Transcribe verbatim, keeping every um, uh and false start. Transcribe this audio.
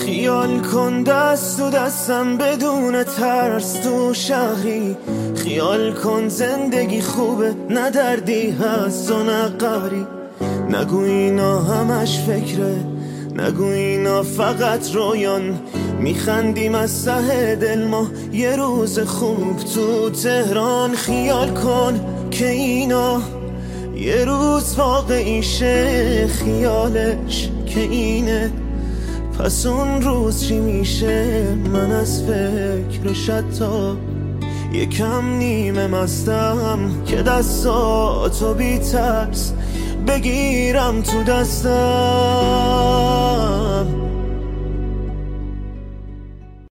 خیال کن دست و دستم بدون ترس تو شهری. خیال کن زندگی خوبه نه دردی هست و نه قهری. نگو اینا همش فکره، نگو اینا فقط رویان. میخندیم از ته دل ما یه روز خوب تو تهران. خیال کن که اینا یه روز واقعی شه، خیالش که اینه پس اون روز چی میشه؟ من از فکرش حتی یکم نیمه مستم که دستاتو بی ترس بگیرم تو دستم.